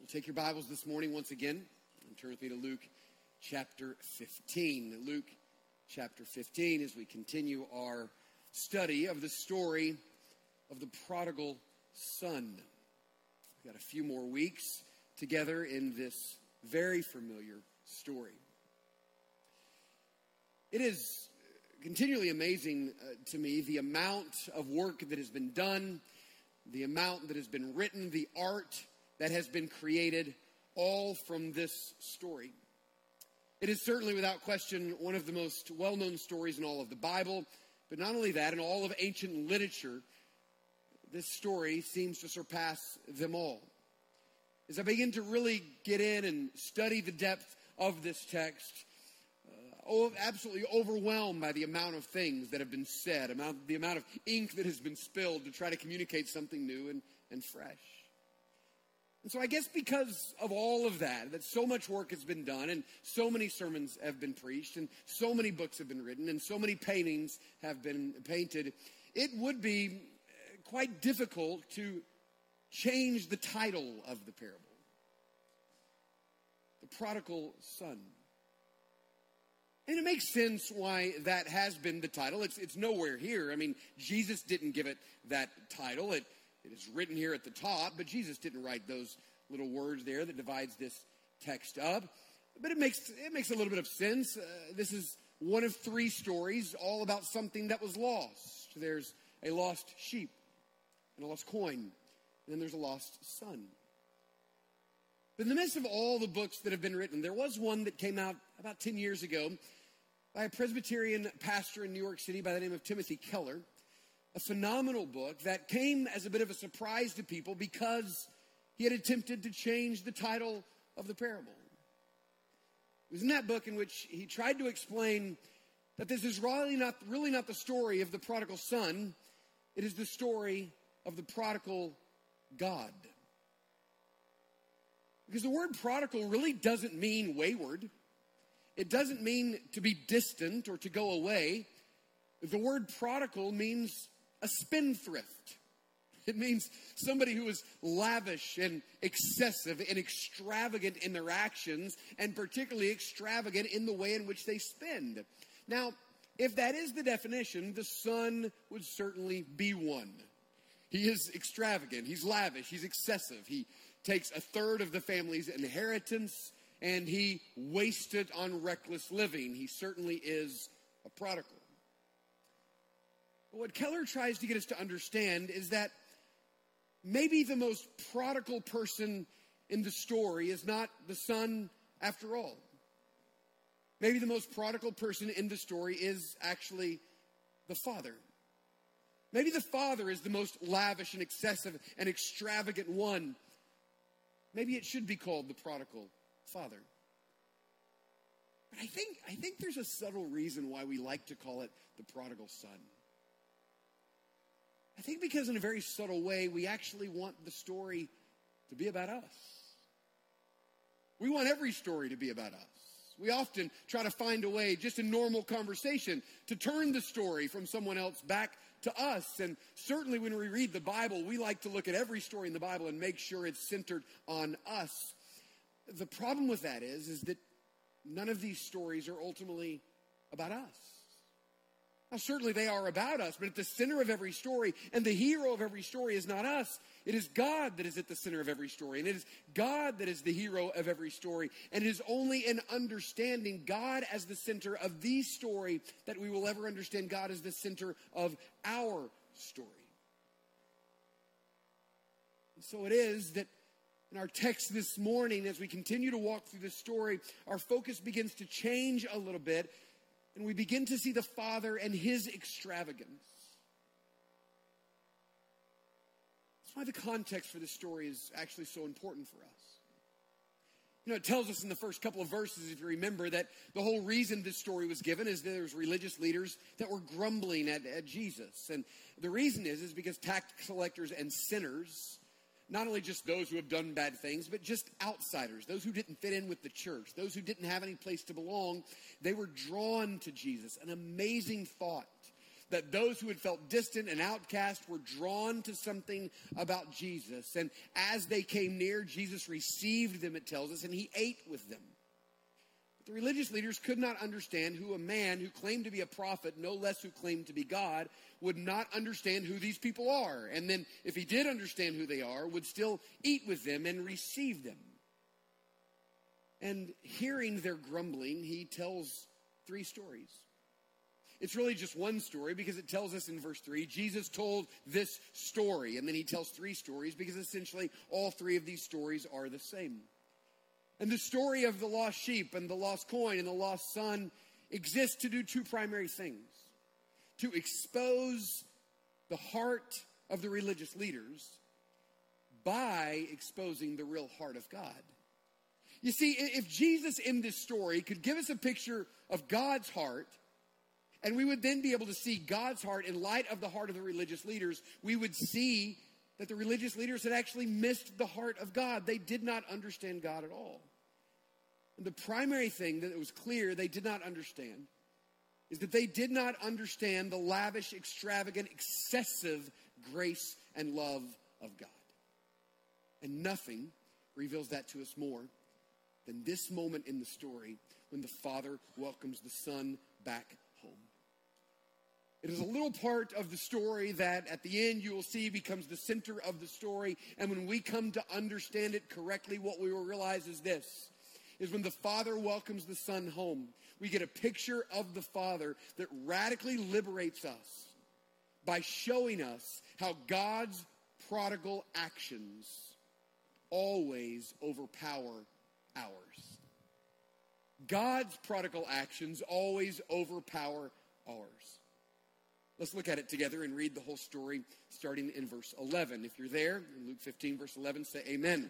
We'll take your Bibles this morning once again and turn with me to Luke chapter 15. Luke chapter 15 as we continue our study of the story of the prodigal son. We've got a few more weeks together in this very familiar story. It is continually amazing to me the amount of work that has been done, the amount that has been written, the art that has been created, all from this story. It is certainly, without question, one of the most well-known stories in all of the Bible, but not only that, in all of ancient literature, this story seems to surpass them all. As I begin to really get in and study the depth of this text, absolutely overwhelmed by the amount of things that have been said, the amount of ink that has been spilled to try to communicate something new and fresh. And so I guess because of all of that so much work has been done and so many sermons have been preached and so many books have been written and so many paintings have been painted, it would be quite difficult to change the title of the parable. The prodigal son. And it makes sense why that has been the title. It's nowhere here. I mean, Jesus didn't give it that title. It is written here at the top, but Jesus didn't write those little words there that divides this text up. But it makes a little bit of sense. This is one of three stories, all about something that was lost. There's a lost sheep and a lost coin, and then there's a lost son. But in the midst of all the books that have been written, there was one that came out about 10 years ago by a Presbyterian pastor in New York City by the name of Timothy Keller. A phenomenal book that came as a bit of a surprise to people because he had attempted to change the title of the parable. It was in that book in which he tried to explain that this is really not the story of the prodigal son. It is the story of the prodigal God. Because the word prodigal really doesn't mean wayward. It doesn't mean to be distant or to go away. The word prodigal means a spendthrift. It means somebody who is lavish and excessive and extravagant in their actions, and particularly extravagant in the way in which they spend. Now, if that is the definition, the son would certainly be one. He is extravagant, he's lavish, he's excessive. He takes a third of the family's inheritance and he wastes it on reckless living. He certainly is a prodigal. But what Keller tries to get us to understand is that maybe the most prodigal person in the story is not the son after all. Maybe the most prodigal person in the story is actually the father. Maybe the father is the most lavish and excessive and extravagant one. Maybe it should be called the prodigal father. But I think there's a subtle reason why we like to call it the prodigal son. I think because in a very subtle way, we actually want the story to be about us. We want every story to be about us. We often try to find a way, just in normal conversation, to turn the story from someone else back to us. And certainly when we read the Bible, we like to look at every story in the Bible and make sure it's centered on us. The problem with that is that none of these stories are ultimately about us. Now, certainly they are about us, but at the center of every story, and the hero of every story is not us. It is God that is at the center of every story, and it is God that is the hero of every story. And it is only in understanding God as the center of the story that we will ever understand God as the center of our story. And so it is that in our text this morning, as we continue to walk through this story, our focus begins to change a little bit, and we begin to see the father and his extravagance. That's why the context for this story is actually so important for us. You know, it tells us in the first couple of verses, if you remember, that the whole reason this story was given is that there was religious leaders that were grumbling at Jesus. And the reason is because tax collectors and sinners, not only just those who have done bad things, but just outsiders, those who didn't fit in with the church, those who didn't have any place to belong, they were drawn to Jesus. An amazing thought that those who had felt distant and outcast were drawn to something about Jesus. And as they came near, Jesus received them, it tells us, and he ate with them. But the religious leaders could not understand who a man who claimed to be a prophet, no less who claimed to be God, would not understand who these people are. And then, if he did understand who they are, would still eat with them and receive them. And hearing their grumbling, he tells 3 stories. It's really just one story because it tells us in verse 3, Jesus told this story. And then he tells 3 stories because essentially all 3 of these stories are the same. And the story of the lost sheep and the lost coin and the lost son exists to do 2 primary things. To expose the heart of the religious leaders by exposing the real heart of God. You see, if Jesus in this story could give us a picture of God's heart, and we would then be able to see God's heart in light of the heart of the religious leaders, we would see that the religious leaders had actually missed the heart of God. They did not understand God at all. And the primary thing that it was clear they did not understand is that they did not understand the lavish, extravagant, excessive grace and love of God. And nothing reveals that to us more than this moment in the story when the Father welcomes the Son back home. It is a little part of the story that at the end you will see becomes the center of the story. And when we come to understand it correctly, what we will realize is this, is when the Father welcomes the Son home, we get a picture of the Father that radically liberates us by showing us how God's prodigal actions always overpower ours. God's prodigal actions always overpower ours. Let's look at it together and read the whole story starting in verse 11. If you're there, in Luke 15, verse 11, say amen.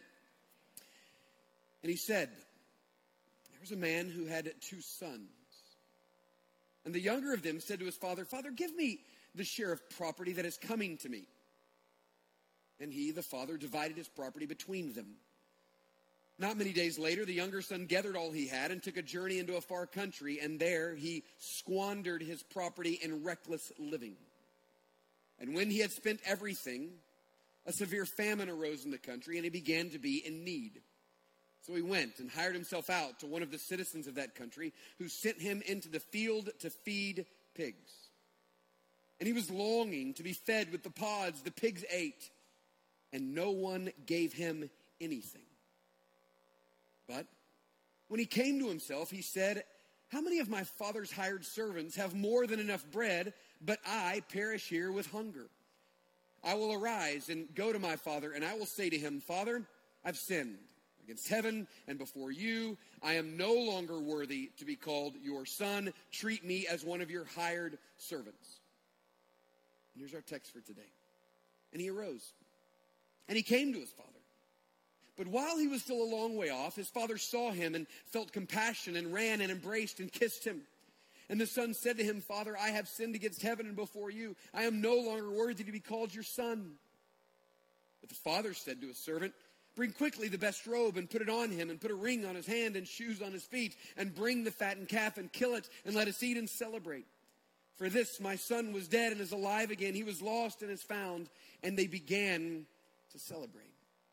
And he said, there was a man who had 2 sons. And the younger of them said to his father, Father, give me the share of property that is coming to me. And he, the father, divided his property between them. Not many days later, the younger son gathered all he had and took a journey into a far country, and there he squandered his property in reckless living. And when he had spent everything, a severe famine arose in the country, and he began to be in need. So he went and hired himself out to one of the citizens of that country, who sent him into the field to feed pigs. And he was longing to be fed with the pods the pigs ate, and no one gave him anything. But when he came to himself, he said, how many of my father's hired servants have more than enough bread, but I perish here with hunger? I will arise and go to my father, and I will say to him, Father, I've sinned against heaven and before you. I am no longer worthy to be called your son. Treat me as one of your hired servants. And here's our text for today. And he arose, and he came to his father. But while he was still a long way off, his father saw him and felt compassion and ran and embraced and kissed him. And the son said to him, Father, I have sinned against heaven and before you. I am no longer worthy to be called your son. But the father said to his servant, bring quickly the best robe and put it on him, and put a ring on his hand and shoes on his feet, and bring the fattened calf and kill it, and let us eat and celebrate. For this my son was dead and is alive again. He was lost and is found. And they began to celebrate.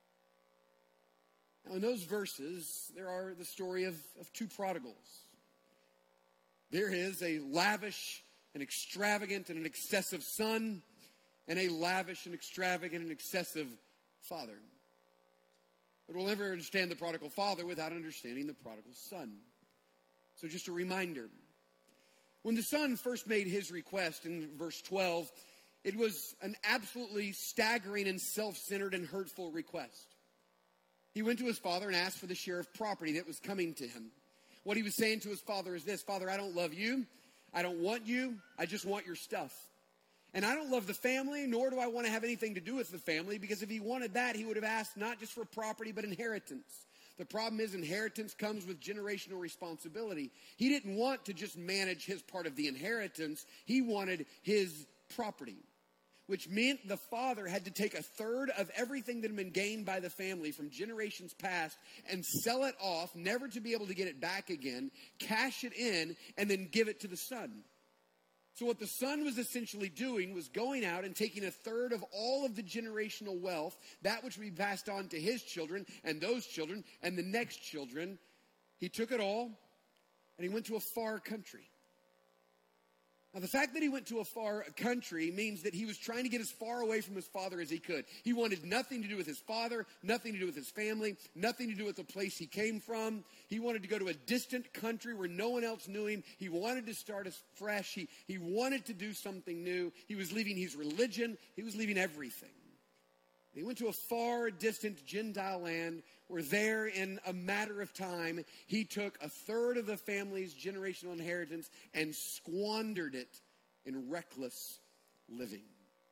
Now, in those verses, there are the story of 2 prodigals. There is a lavish and extravagant and an excessive son, and a lavish and extravagant and excessive father. But we'll never understand the prodigal father without understanding the prodigal son. So just a reminder. When the son first made his request in verse 12, it was an absolutely staggering and self-centered and hurtful request. He went to his father and asked for the share of property that was coming to him. What he was saying to his father is this, Father, I don't love you. I don't want you. I just want your stuff. And I don't love the family, nor do I want to have anything to do with the family, because if he wanted that, he would have asked not just for property, but inheritance. The problem is inheritance comes with generational responsibility. He didn't want to just manage his part of the inheritance. He wanted his property, which meant the father had to take 1/3 of everything that had been gained by the family from generations past and sell it off, never to be able to get it back again, cash it in, and then give it to the son. So what the son was essentially doing was going out and taking a third of all of the generational wealth, that which would be passed on to his children and those children and the next children. He took it all and he went to a far country. Now, the fact that he went to a far country means that he was trying to get as far away from his father as he could. He wanted nothing to do with his father, nothing to do with his family, nothing to do with the place he came from. He wanted to go to a distant country where no one else knew him. He wanted to start afresh. He wanted to do something new. He was leaving his religion. He was leaving everything. He went to a far distant Gentile land where there in a matter of time, he took a third of the family's generational inheritance and squandered it in reckless living.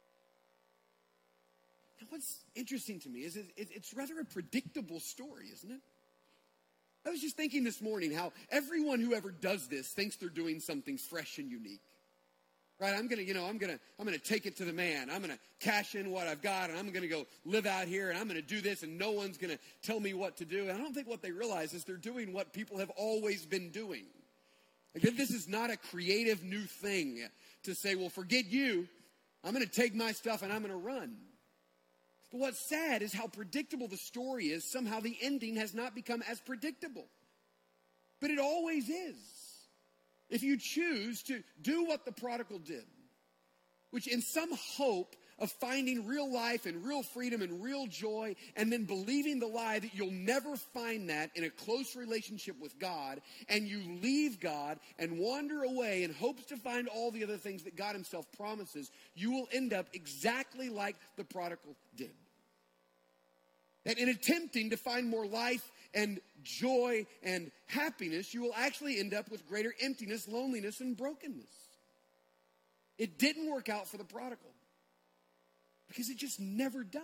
Now, what's interesting to me is it's rather a predictable story, isn't it? I was just thinking this morning how everyone who ever does this thinks they're doing something fresh and unique. Right, I'm gonna take it to the man. I'm gonna cash in what I've got, and I'm gonna go live out here, and I'm gonna do this, and no one's gonna tell me what to do. And I don't think what they realize is they're doing what people have always been doing. Again, this is not a creative new thing to say, well, forget you. I'm gonna take my stuff and I'm gonna run. But what's sad is how predictable the story is. Somehow the ending has not become as predictable. But it always is. If you choose to do what the prodigal did, which in some hope of finding real life and real freedom and real joy, and then believing the lie that you'll never find that in a close relationship with God, and you leave God and wander away in hopes to find all the other things that God himself promises, you will end up exactly like the prodigal did. And in attempting to find more life and joy and happiness, you will actually end up with greater emptiness, loneliness, and brokenness. It didn't work out for the prodigal because it just never does.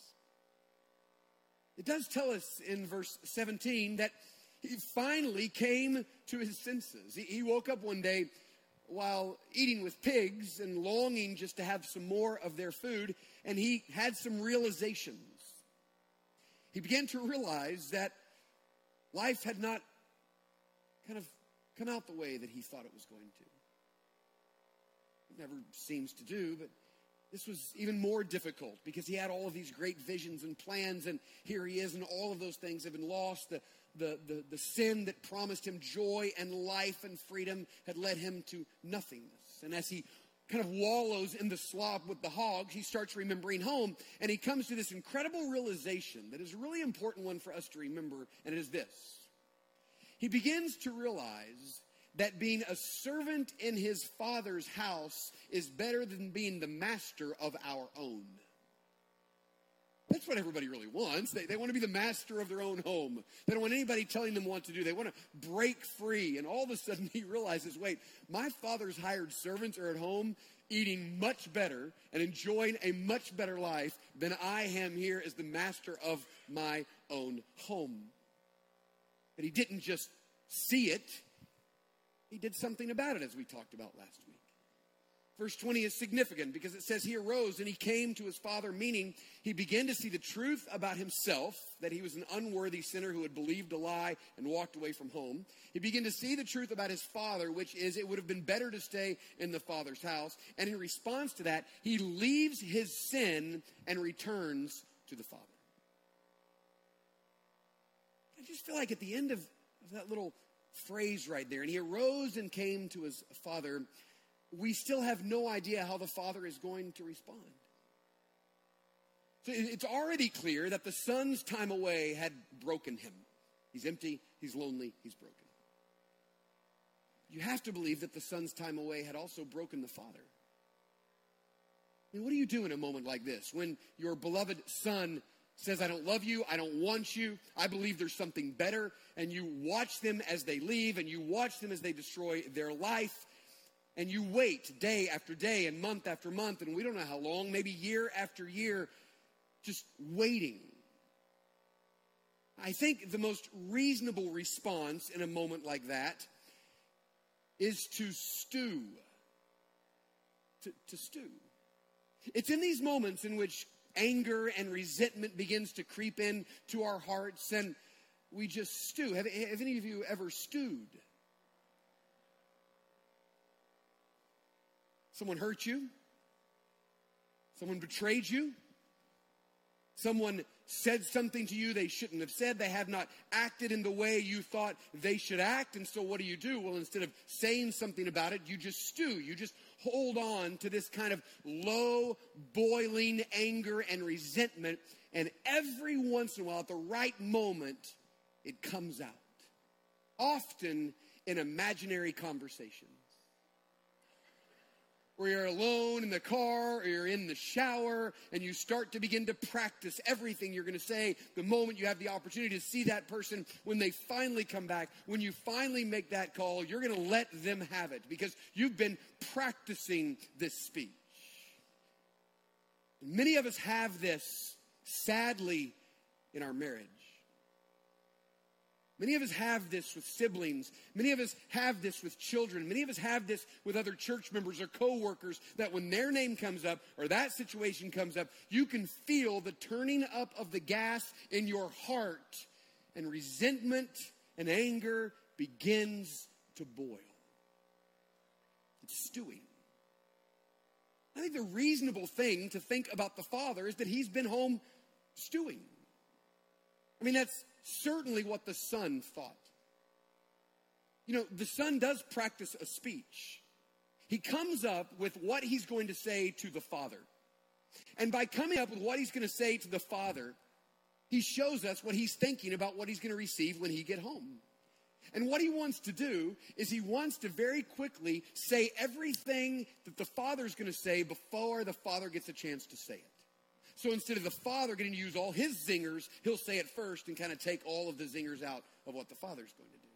It does tell us in verse 17 that he finally came to his senses. He woke up one day while eating with pigs and longing just to have some more of their food, and he had some realizations. He began to realize that life had not kind of come out the way that he thought it was going to. It never seems to do, but this was even more difficult because he had all of these great visions and plans, and here he is, and all of those things have been lost. The sin that promised him joy and life and freedom had led him to nothingness. And as he kind of wallows in the slop with the hogs, he starts remembering home, and he comes to this incredible realization that is a really important one for us to remember, and it is this. He begins to realize that being a servant in his father's house is better than being the master of our own. That's what everybody really wants. They want to be the master of their own home. They don't want anybody telling them what to do. They want to break free. And all of a sudden he realizes, wait, my father's hired servants are at home eating much better and enjoying a much better life than I am here as the master of my own home. But he didn't just see it. He did something about it, as we talked about last week. Verse 20 is significant because it says he arose and he came to his father, meaning he began to see the truth about himself, that he was an unworthy sinner who had believed a lie and walked away from home. He began to see the truth about his father, which is it would have been better to stay in the father's house. And in response to that, he leaves his sin and returns to the father. I just feel like at the end of that little phrase right there, and he arose and came to his father, we still have no idea how the father is going to respond. So it's already clear that the son's time away had broken him. He's empty, he's lonely, he's broken. You have to believe that the son's time away had also broken the father. I mean, what do you do in a moment like this when your beloved son says, I don't love you, I don't want you, I believe there's something better, and you watch them as they leave, and you watch them as they destroy their life, and you wait day after day and month after month, and we don't know how long, maybe year after year, just waiting. I think the most reasonable response in a moment like that is to stew. To stew. It's in these moments in which anger and resentment begins to creep into our hearts, and we just stew. Have any of you ever stewed? Someone hurt you. Someone betrayed you. Someone said something to you they shouldn't have said. They have not acted in the way you thought they should act. And so what do? Well, instead of saying something about it, you just stew. You just hold on to this kind of low, boiling anger and resentment. And every once in a while, at the right moment, it comes out. Often in imaginary conversations. Where you're alone in the car or you're in the shower and you start to begin to practice everything you're going to say the moment you have the opportunity to see that person. When they finally come back, when you finally make that call, you're going to let them have it because you've been practicing this speech. Many of us have this, sadly, in our marriage. Many of us have this with siblings. Many of us have this with children. Many of us have this with other church members or co-workers, that when their name comes up or that situation comes up, you can feel the turning up of the gas in your heart, and resentment and anger begins to boil. It's stewing. I think the reasonable thing to think about the Father is that he's been home stewing. I mean, that's certainly what the Son thought. You know, the Son does practice a speech. He comes up with what he's going to say to the Father. And by coming up with what he's going to say to the Father, he shows us what he's thinking about what he's going to receive when he gets home. And what he wants to do is he wants to very quickly say everything that the Father's going to say before the Father gets a chance to say it. So instead of the Father getting to use all his zingers, he'll say it first and kind of take all of the zingers out of what the Father's going to do.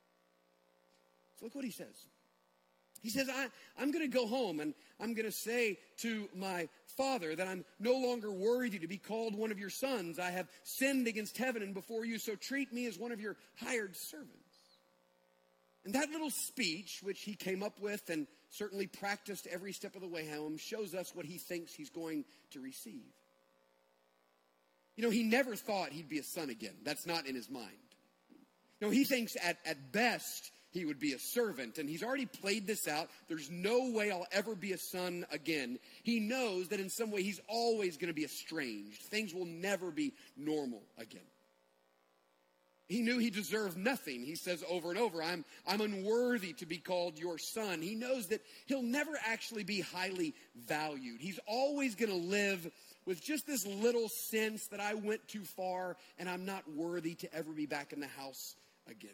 So look what he says. He says, I'm going to go home and I'm going to say to my Father that I'm no longer worthy to be called one of your sons. I have sinned against heaven and before you, so treat me as one of your hired servants. And that little speech, which he came up with and certainly practiced every step of the way home, shows us what he thinks he's going to receive. You know, he never thought he'd be a son again. That's not in his mind. No, he thinks at best he would be a servant, and he's already played this out. There's no way I'll ever be a son again. He knows that in some way he's always going to be estranged. Things will never be normal again. He knew he deserved nothing. He says over and over, I'm unworthy to be called your son. He knows that he'll never actually be highly valued. He's always going to live with just this little sense that I went too far and I'm not worthy to ever be back in the house again.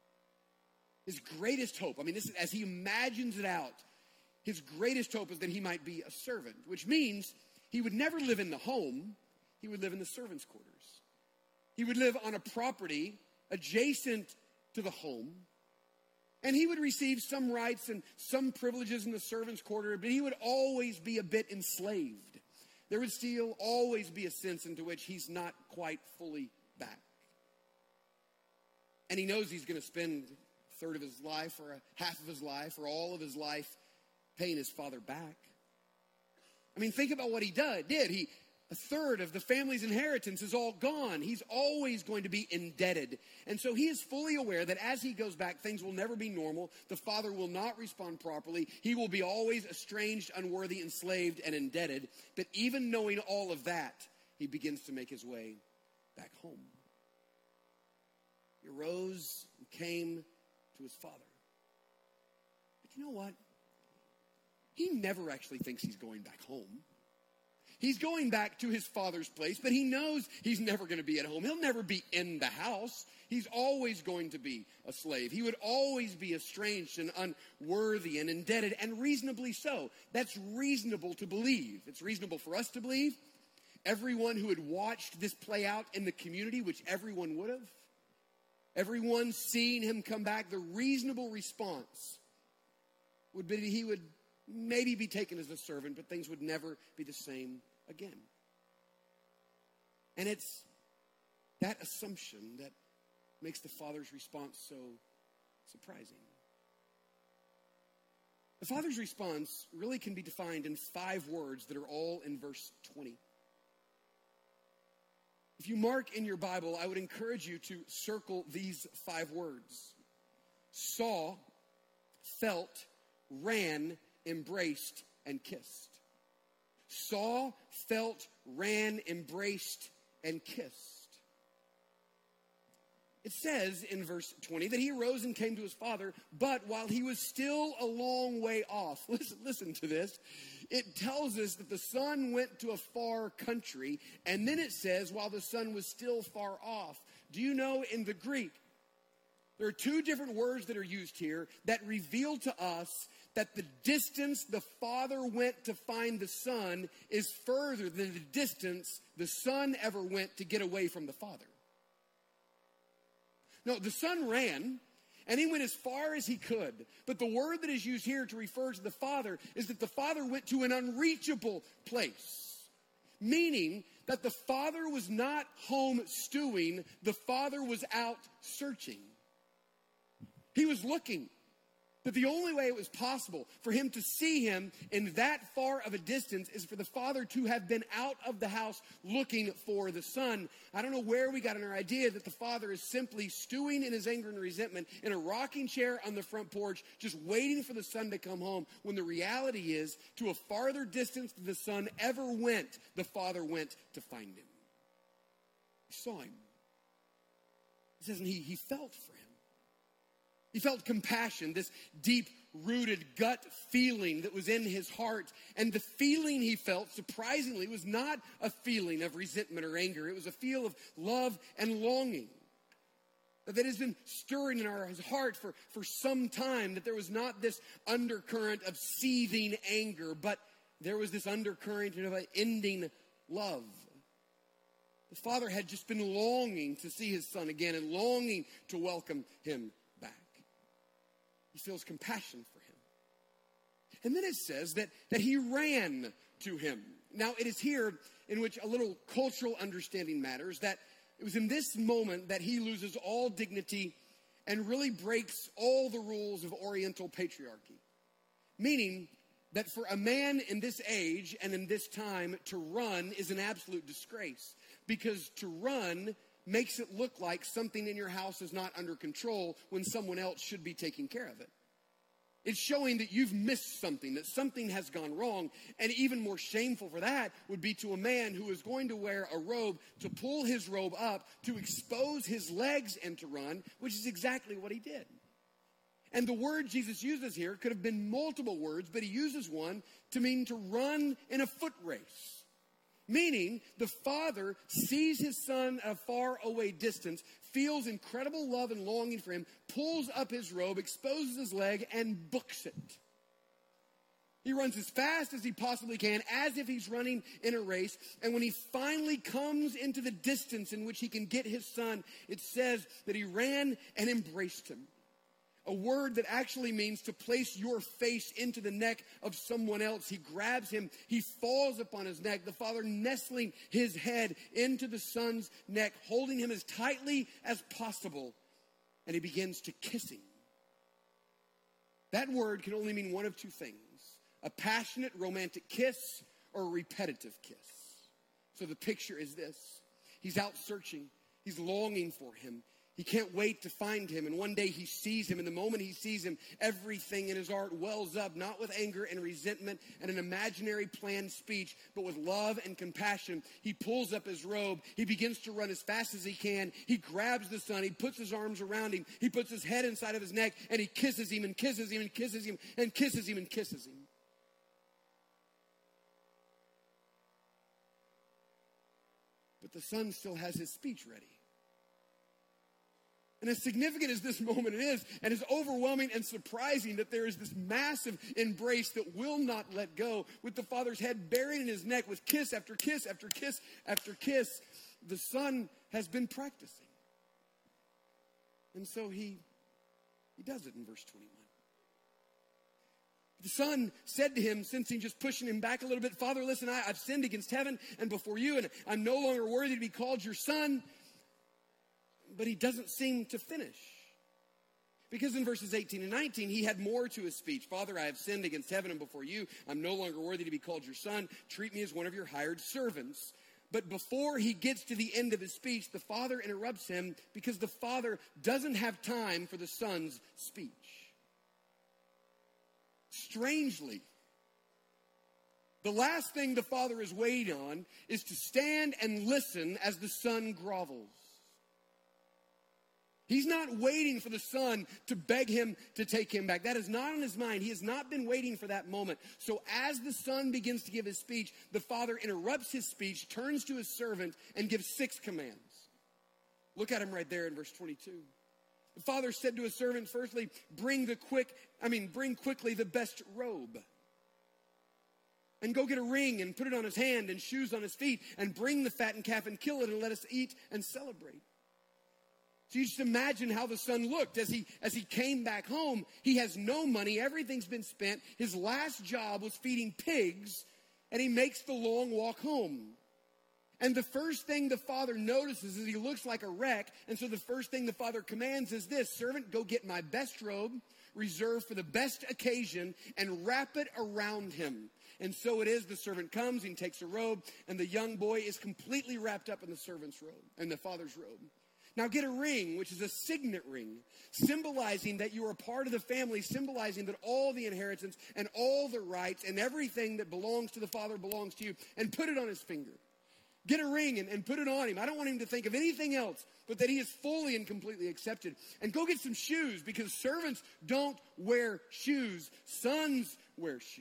His greatest hope, I mean, this is, as he imagines it out, his greatest hope is that he might be a servant, which means he would never live in the home. He would live in the servants' quarters. He would live on a property adjacent to the home, and he would receive some rights and some privileges in the servants' quarter, but he would always be a bit enslaved. There would still always be a sense into which he's not quite fully back. And he knows he's going to spend a third of his life or a half of his life or all of his life paying his father back. I mean, think about what he did. A third of the family's inheritance is all gone. He's always going to be indebted. And so he is fully aware that as he goes back, things will never be normal. The father will not respond properly. He will be always estranged, unworthy, enslaved, and indebted. But even knowing all of that, he begins to make his way back home. He arose and came to his father. But you know what? He never actually thinks he's going back home. He's going back to his father's place, but he knows he's never going to be at home. He'll never be in the house. He's always going to be a slave. He would always be estranged and unworthy and indebted, and reasonably so. That's reasonable to believe. It's reasonable for us to believe. Everyone who had watched this play out in the community, which everyone would have, everyone seeing him come back, the reasonable response would be that he would maybe be taken as a servant, but things would never be the same again. And it's that assumption that makes the father's response so surprising. The father's response really can be defined in 5 words that are all in verse 20. If you mark in your Bible, I would encourage you to circle these 5 words. Saw, felt, ran, embraced, and kissed. Saw, felt, ran, embraced, and kissed. It says in verse 20 that he arose and came to his father, but while he was still a long way off, listen to this, it tells us that the son went to a far country, and then it says while the son was still far off. Do you know in the Greek, there are two different words that are used here that reveal to us that the distance the father went to find the son is further than the distance the son ever went to get away from the father. No, the son ran, and he went as far as he could. But the word that is used here to refer to the father is that the father went to an unreachable place. Meaning that the father was not home stewing, the father was out searching. He was looking. But the only way it was possible for him to see him in that far of a distance is for the father to have been out of the house looking for the son. I don't know where we got our idea that the father is simply stewing in his anger and resentment in a rocking chair on the front porch, just waiting for the son to come home, when the reality is, to a farther distance than the son ever went, the father went to find him. He saw him. It says, and he felt for him. He felt compassion, this deep-rooted gut feeling that was in his heart. And the feeling he felt, surprisingly, was not a feeling of resentment or anger. It was a feel of love and longing that has been stirring in his heart for some time, that there was not this undercurrent of seething anger, but there was this undercurrent of an ending love. The father had just been longing to see his son again and longing to welcome him back. He feels compassion for him. And then it says that he ran to him. Now, it is here in which a little cultural understanding matters, that it was in this moment that he loses all dignity and really breaks all the rules of Oriental patriarchy. Meaning that for a man in this age and in this time to run is an absolute disgrace. Because to run makes it look like something in your house is not under control when someone else should be taking care of it. It's showing that you've missed something, that something has gone wrong. And even more shameful for that would be to a man who is going to wear a robe, to pull his robe up, to expose his legs and to run, which is exactly what he did. And the word Jesus uses here could have been multiple words, but he uses one to mean to run in a foot race. Meaning, the father sees his son at a far away distance, feels incredible love and longing for him, pulls up his robe, exposes his leg, and books it. He runs as fast as he possibly can, as if he's running in a race. And when he finally comes into the distance in which he can get his son, it says that he ran and embraced him. A word that actually means to place your face into the neck of someone else. He grabs him. He falls upon his neck. The father nestling his head into the son's neck, holding him as tightly as possible. And he begins to kiss him. That word can only mean one of two things: a passionate, romantic kiss or a repetitive kiss. So the picture is this. He's out searching. He's longing for him. He can't wait to find him. And one day he sees him. And the moment he sees him, everything in his heart wells up, not with anger and resentment and an imaginary planned speech, but with love and compassion. He pulls up his robe. He begins to run as fast as he can. He grabs the son. He puts his arms around him. He puts his head inside of his neck, and he kisses him and kisses him and kisses him and kisses him and kisses him. But the son still has his speech ready. And as significant as this moment is, and as overwhelming and surprising that there is this massive embrace that will not let go, with the father's head buried in his neck, with kiss after kiss after kiss after kiss, the son has been practicing. And so he does it in verse 21. The son said to him, sensing just pushing him back a little bit, "Father, listen, I've sinned against heaven and before you, and I'm no longer worthy to be called your son." But he doesn't seem to finish. Because in verses 18 and 19, he had more to his speech. "Father, I have sinned against heaven and before you. I'm no longer worthy to be called your son. Treat me as one of your hired servants." But before he gets to the end of his speech, the father interrupts him because the father doesn't have time for the son's speech. Strangely, The last thing the father is waiting on is to stand and listen as the son grovels. He's not waiting for the son to beg him to take him back. That is not on his mind. He has not been waiting for that moment. So as the son begins to give his speech, the father interrupts his speech, turns to his servant, and gives 6 commands. Look at him right there in verse 22. The father said to his servant, firstly, bring quickly the best robe. And go get a ring and put it on his hand and shoes on his feet, and bring the fattened calf and kill it and let us eat and celebrate. So you just imagine how the son looked as he came back home. He has no money. Everything's been spent. His last job was feeding pigs, and he makes the long walk home. And the first thing the father notices is he looks like a wreck. And so the first thing the father commands is this: servant, go get my best robe, reserved for the best occasion, and wrap it around him. And so it is, the servant comes and takes a robe, and the young boy is completely wrapped up in the servant's robe, in the father's robe. Now get a ring, which is a signet ring, symbolizing that you are a part of the family, symbolizing that all the inheritance and all the rights and everything that belongs to the father belongs to you, and put it on his finger. Get a ring and put it on him. I don't want him to think of anything else but that he is fully and completely accepted. And go get some shoes, because servants don't wear shoes. Sons wear shoes.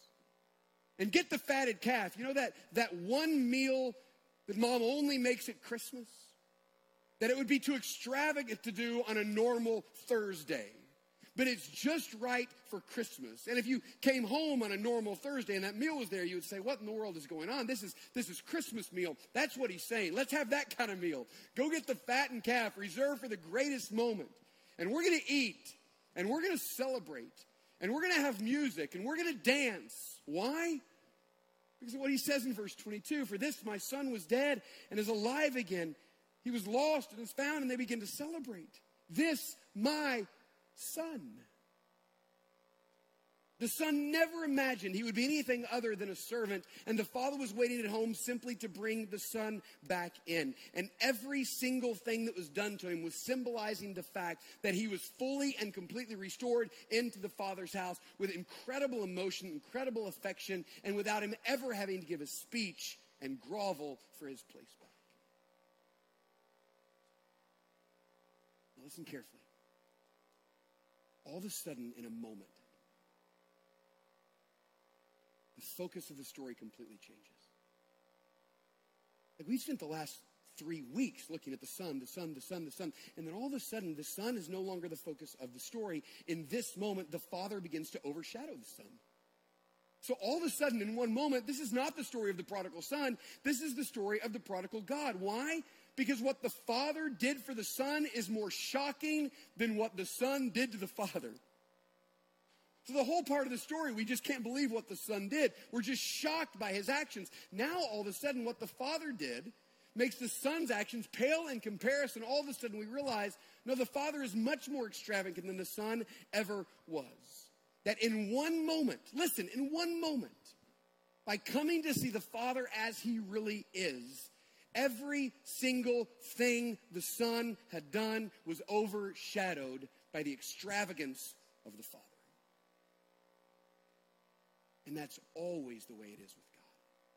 And get the fatted calf. You know that one meal that mom only makes at Christmas? That it would be too extravagant to do on a normal Thursday. But it's just right for Christmas. And if you came home on a normal Thursday and that meal was there, you would say, what in the world is going on? This is Christmas meal. That's what he's saying. Let's have that kind of meal. Go get the fattened calf reserved for the greatest moment. And we're going to eat. And we're going to celebrate. And we're going to have music. And we're going to dance. Why? Because of what he says in verse 22. For this, my son was dead and is alive again. He was lost and is found, and they begin to celebrate. This, my son. The son never imagined he would be anything other than a servant, and the father was waiting at home simply to bring the son back in. And every single thing that was done to him was symbolizing the fact that he was fully and completely restored into the father's house with incredible emotion, incredible affection, and without him ever having to give a speech and grovel for his place back. Now listen carefully. All of a sudden, in a moment, the focus of the story completely changes. Like, we spent the last 3 weeks looking at the son, and then all of a sudden, the son is no longer the focus of the story. In this moment, the father begins to overshadow the son. So all of a sudden, in one moment, this is not the story of the prodigal son. This is the story of the prodigal God. Why? Because what the father did for the son is more shocking than what the son did to the father. So the whole part of the story, we just can't believe what the son did. We're just shocked by his actions. Now, all of a sudden, what the father did makes the son's actions pale in comparison. All of a sudden, we realize, no, the father is much more extravagant than the son ever was. That in one moment, listen, in one moment, by coming to see the father as he really is, every single thing the son had done was overshadowed by the extravagance of the father. And that's always the way it is with God.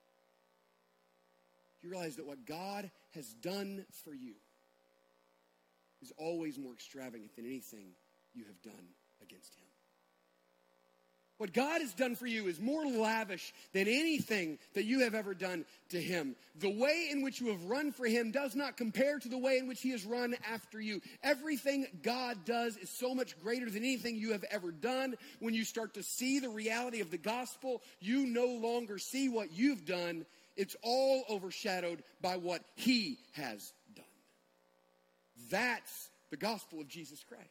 You realize that what God has done for you is always more extravagant than anything you have done against him. What God has done for you is more lavish than anything that you have ever done to him. The way in which you have run for him does not compare to the way in which he has run after you. Everything God does is so much greater than anything you have ever done. When you start to see the reality of the gospel, you no longer see what you've done. It's all overshadowed by what he has done. That's the gospel of Jesus Christ.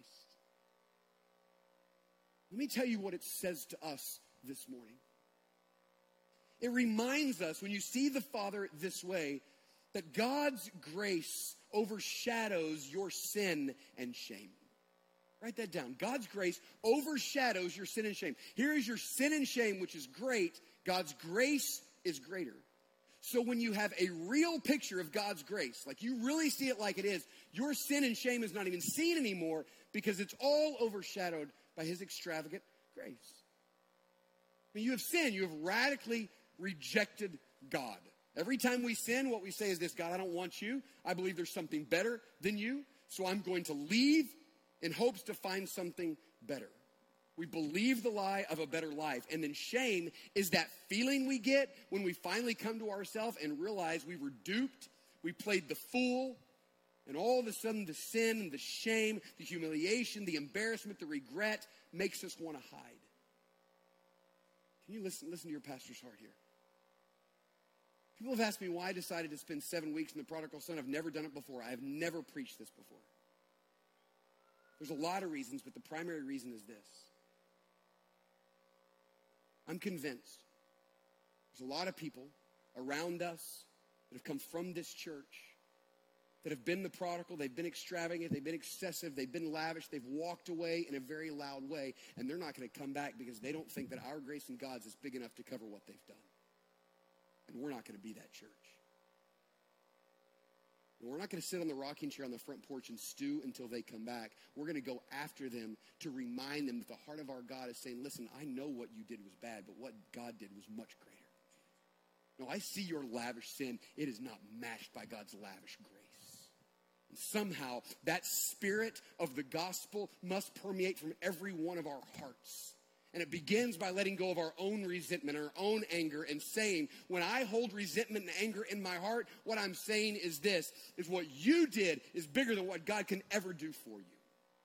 Let me tell you what it says to us this morning. It reminds us, when you see the Father this way, that God's grace overshadows your sin and shame. Write that down. God's grace overshadows your sin and shame. Here is your sin and shame, which is great. God's grace is greater. So when you have a real picture of God's grace, like you really see it like it is, your sin and shame is not even seen anymore because it's all overshadowed by his extravagant grace. I mean, you have sinned. You have radically rejected God. Every time we sin, what we say is this: God, I don't want you. I believe there's something better than you, so I'm going to leave in hopes to find something better. We believe the lie of a better life. And then shame is that feeling we get when we finally come to ourselves and realize we were duped, we played the fool, and all of a sudden the sin and the shame, the humiliation, the embarrassment, the regret makes us want to hide. Can you listen to your pastor's heart here? People have asked me why I decided to spend 7 weeks in the prodigal son. I've never done it before. I have never preached this before. There's a lot of reasons, but the primary reason is this. I'm convinced there's a lot of people around us that have come from this church that have been the prodigal, they've been extravagant, they've been excessive, they've been lavish, they've walked away in a very loud way, and they're not going to come back because they don't think that our grace in God's is big enough to cover what they've done. And we're not going to be that church. And we're not going to sit on the rocking chair on the front porch and stew until they come back. We're going to go after them to remind them that the heart of our God is saying, listen, I know what you did was bad, but what God did was much greater. No, I see your lavish sin. It is not matched by God's lavish grace. And somehow that spirit of the gospel must permeate from every one of our hearts. And it begins by letting go of our own resentment, our own anger, and saying, when I hold resentment and anger in my heart, what I'm saying is this, is what you did is bigger than what God can ever do for you.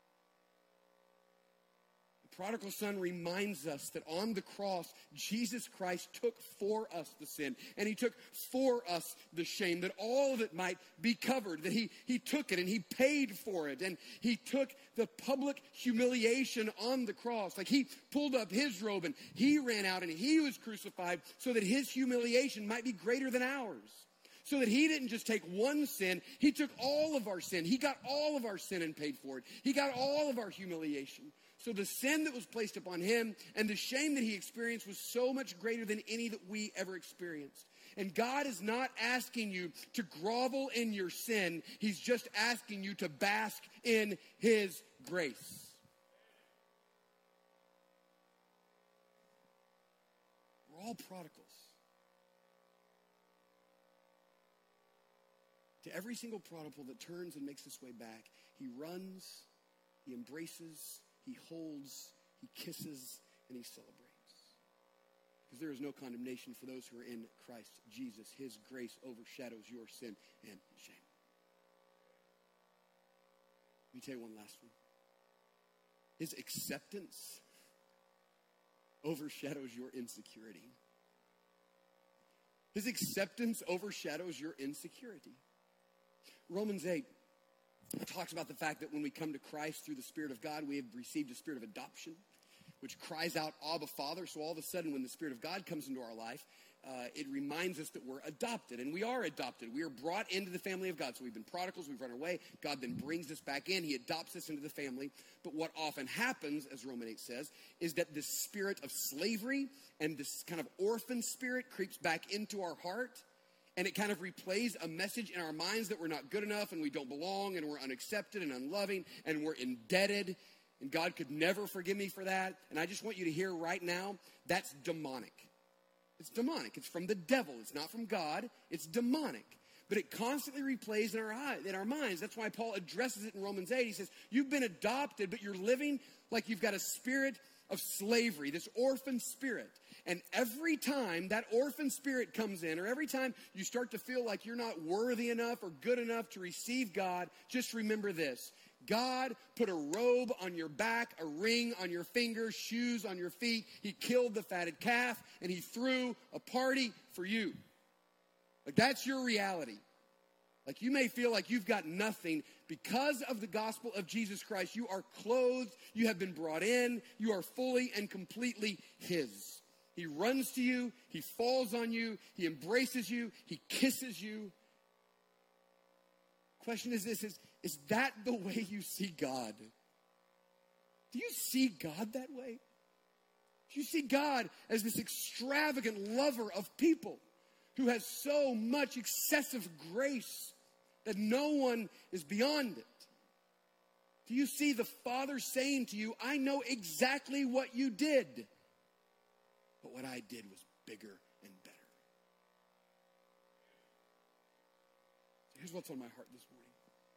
The prodigal son reminds us that on the cross, Jesus Christ took for us the sin, and he took for us the shame, that all of it might be covered, that he took it and he paid for it, and he took the public humiliation on the cross. Like he pulled up his robe and he ran out and he was crucified so that his humiliation might be greater than ours. So that he didn't just take one sin, he took all of our sin. He got all of our sin and paid for it. He got all of our humiliation. So the sin that was placed upon him and the shame that he experienced was so much greater than any that we ever experienced. And God is not asking you to grovel in your sin. He's just asking you to bask in his grace. We're all prodigals. To every single prodigal that turns and makes his way back, he runs, he embraces, he holds, he kisses, and he celebrates. Because there is no condemnation for those who are in Christ Jesus. His grace overshadows your sin and shame. Let me tell you one last one. His acceptance overshadows your insecurity. His acceptance overshadows your insecurity. Romans 8 talks about the fact that when we come to Christ through the Spirit of God, we have received a spirit of adoption, which cries out, Abba, Father. So all of a sudden, when the Spirit of God comes into our life, it reminds us that we're adopted, and we are adopted. We are brought into the family of God. So we've been prodigals, we've run away. God then brings us back in. He adopts us into the family. But what often happens, as Romans 8 says, is that this spirit of slavery and this kind of orphan spirit creeps back into our heart. And it kind of replays a message in our minds that we're not good enough and we don't belong and we're unaccepted and unloving and we're indebted. And God could never forgive me for that. And I just want you to hear right now, that's demonic. It's It's from the devil. It's not from God. It's demonic. But it constantly replays in our minds. That's why Paul addresses it in Romans 8. He says, you've been adopted, but you're living like you've got a spirit of slavery, this orphan spirit. And every time that orphan spirit comes in, or every time you start to feel like you're not worthy enough or good enough to receive God, just remember this. God put a robe on your back, a ring on your fingers, shoes on your feet. He killed the fatted calf, and he threw a party for you. Like, that's your reality. Like, you may feel like you've got nothing. Because of the gospel of Jesus Christ, you are clothed, you have been brought in, you are fully and completely his. He runs to you, he falls on you, he embraces you, he kisses you. Question is this, is that the way you see God? Do you see God that way? Do you see God as this extravagant lover of people who has so much excessive grace that no one is beyond it? Do you see the Father saying to you, I know exactly what you did, but what I did was bigger and better? Here's what's on my heart this morning.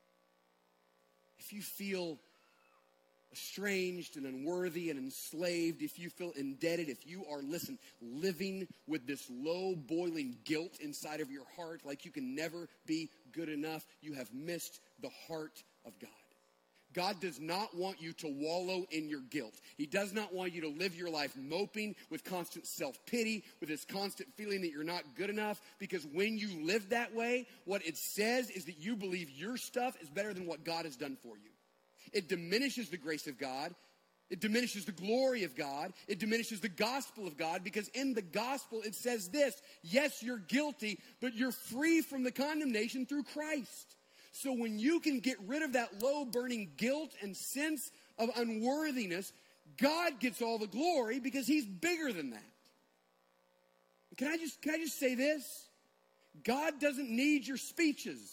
If you feel estranged and unworthy and enslaved, if you feel indebted, if you are, living with this low boiling guilt inside of your heart, like you can never be good enough, you have missed the heart of God. God does not want you to wallow in your guilt. He does not want you to live your life moping with constant self-pity, with this constant feeling that you're not good enough, because when you live that way, what it says is that you believe your stuff is better than what God has done for you. It diminishes the grace of God. It diminishes the glory of God. It diminishes the gospel of God, because in the gospel it says this: yes, you're guilty, but you're free from the condemnation through Christ. So when you can get rid of that low burning guilt and sense of unworthiness, God gets all the glory because he's bigger than that. Can I just say this? God doesn't need your speeches.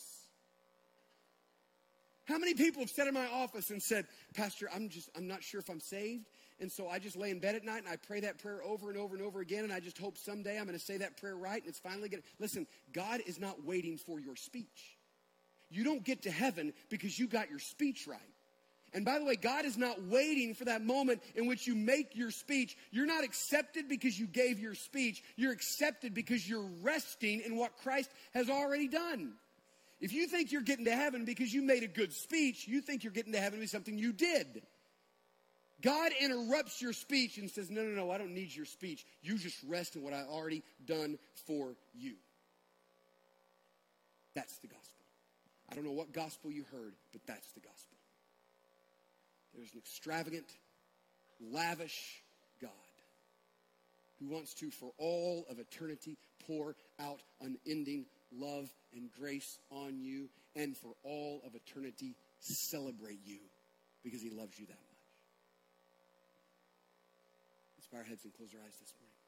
How many people have sat in my office and said, Pastor, I'm not sure if I'm saved, and so I just lay in bed at night and I pray that prayer over and over and over again, and I just hope someday I'm going to say that prayer right and it's finally going to... Listen, God is not waiting for your speech. You don't get to heaven because you got your speech right. And by the way, God is not waiting for that moment in which you make your speech. You're not accepted because you gave your speech. You're accepted because you're resting in what Christ has already done. If you think you're getting to heaven because you made a good speech, you think you're getting to heaven with something you did. God interrupts your speech and says, no, I don't need your speech. You just rest in what I already done for you. That's the gospel. I don't know what gospel you heard, but that's the gospel. There's an extravagant, lavish God who wants to, for all of eternity, pour out unending love and grace on you, and for all of eternity, celebrate you because he loves you that much. Let's bow our heads and close our eyes this morning.